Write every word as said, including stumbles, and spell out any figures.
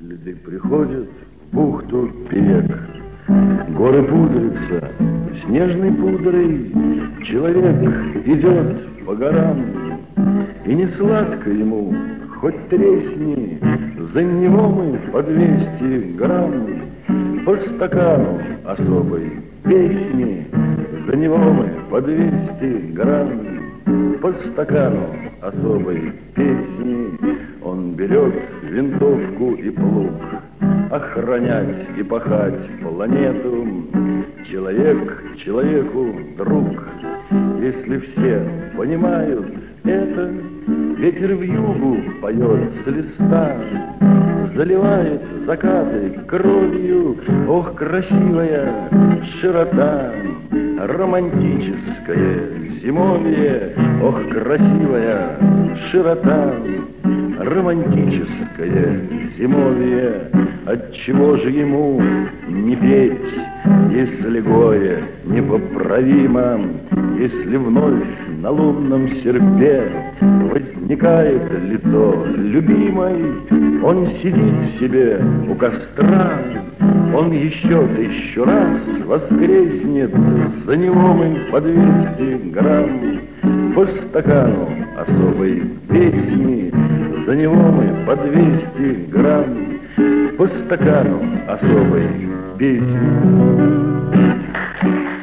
Следы приходят в бухту Пек. Горы пудрятся снежной пудрой. Человек идет по горам, и не сладко ему, хоть тресни. За него мы по двести грамм, по стакану особой песни. За него мы по двести грамм, по стакану особой песни. Он берет винтовку и плуг, охранять и пахать планету. Человек человеку друг, если все понимают это. Ветер вьюгу поет с листа, заливает закаты кровью. Ох, красивая широта, романтическое зимовье. Ох, красивая широта, романтическое зимовье. Отчего же ему не петь, если горе непоправимо, если вновь на лунном серпе возникает лицо любимой? Он сидит себе у костра, он еще тысячу раз воскреснет. За него мы по двести грамм, по стакану особой песни. За него мы по двести грамм, по стакану особой песни.